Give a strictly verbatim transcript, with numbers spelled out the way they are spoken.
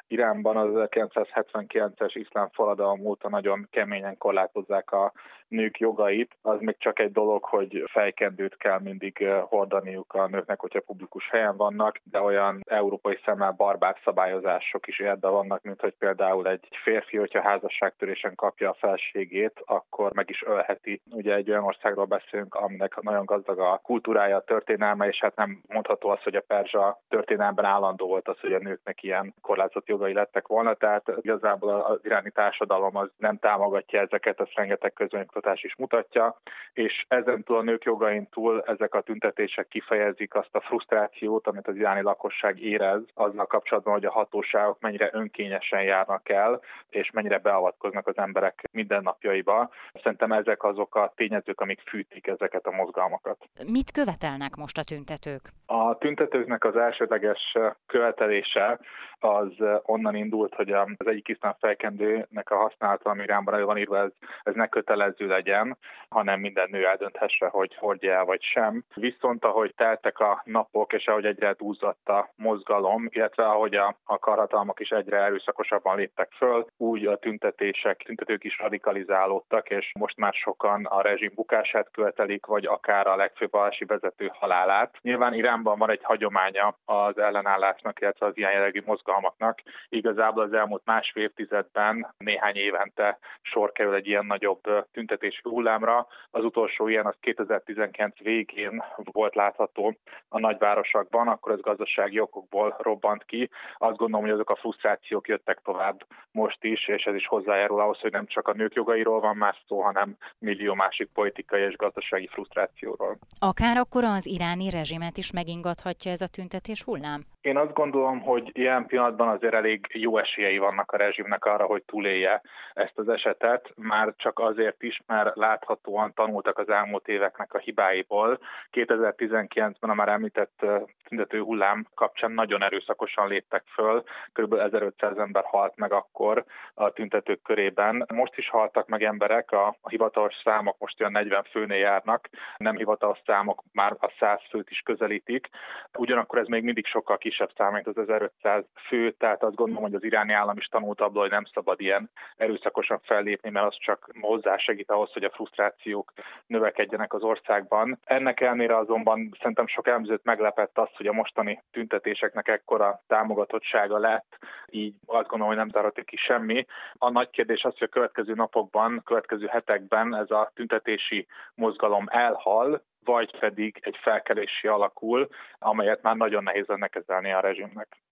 Iránban az ezerkilencszázhetvenkilences iszlám forradalom óta nagyon keményen korlátozzák a nők jogait. Az még csak egy dolog, hogy fejkendőt kell mindig hordaniuk a nőknek, hogyha publikus helyen vannak, de olyan európai szemmel barbár szabályozások is érde vannak, mint hogy például egy férfi, hogyha házasságtörésen kapja a felségét, akkor meg is ölheti. Ugye egy olyan országról beszélünk, aminek nagyon gazdag a kultúrája, a történelme, és hát nem mondható az, hogy a perzsa történelemben állandó volt az, hogy a nőknek ilyen korlátozott jogai lettek volna, tehát igazából az iráni társadalom az nem támogatja ezeket, ezt rengeteg közönkutatás is mutatja, és ezen túl a nők jogain túl ezek a tüntetések kifejezik azt a frusztrációt, amit az iráni lakosság érez azzal kapcsolatban, hogy a hatóságok mennyire önkényesen járnak el, és mennyire beavatkoznak az emberek mindennapjaiba. Szerintem ezek azok a tényezők, amik fűtik ezeket a mozgalmakat. Mit követelnek most a tüntetők? A tüntetőknek az elsődleges követelése az onnan indult, hogy az egyik iszlám fejkendőnek a használata, ami Iránban elő van írva, ez, ez ne kötelező legyen, hanem minden nő eldönthesse, hogy hordja el vagy sem. Viszont ahogy teltek a napok, és ahogy egyre dúzzadt a mozgalom, illetve ahogy a, a karhatalmak is egyre erőszakosabban léptek föl, úgy a tüntetések, tüntetők is radikalizálódtak, és most már sokan a rezsim bukását követelik, vagy akár a legfőbb vallási vezető halálát. Nyilván Iránban van egy hagyománya az ellenállásnak, illetve az ilyen jellegű mozgalmaknak. Igazából az elmúlt másfél évtizedben néhány évente sor kerül egy ilyen nagyobb tüntetési hullámra. Az utolsó ilyen az kétezer-tizenkilenc végén volt látható a nagyvárosokban, akkor ez gazdasági okokból robbant ki. Azt gondolom, hogy azok a frusztrációk jöttek tovább most is, és ez is hozzájárul ahhoz, hogy nem csak a nők jogairól van más szó, hanem millió másik politikai és gazdasági frusztrációról. Akár akkor az iráni rezsimet is megingathatja ez a tüntetés hullám? Én azt gondolom, hogy ilyen pillanatban azért elég jó esélyei vannak a rezsimnek arra, hogy túlélje ezt az esetet, már csak azért is, mert láthatóan tanultak az elmúlt éveknek a hibáiból. kétezer-tizenkilencben a már említett tüntető hullám kapcsán nagyon erőszakosan léptek föl, kb. ezerötszáz ember halt meg akkor a tüntetők körében. Most is haltak meg emberek, a, a hivatalos számok most olyan negyven főnél járnak, nem hivatalos számok már a száz főt is közelítik. Ugyanakkor ez még mindig sokkal kisebb szám, mint az ezerötszáz fő, tehát azt gondolom, hogy az iráni állam is tanult abból, hogy nem szabad ilyen erőszakosan fellépni, mert az csak hozzásegít ahhoz, hogy a frusztrációk növekedjenek az országban. Ennek ellenére azonban szerintem sok elemzőt meglepett az, hogy a mostani tüntetéseknek ekkora támogatottsága lett, így azt gondolom, hogy nem zárhatik ki semmi. A nagy kérdés az, hogy a következő napokban, következő hetekben ez a tüntetési mozgalom elhal, vagy pedig egy felkelésé alakul, amelyet már nagyon nehéz lenne kezelni a rezsimnek.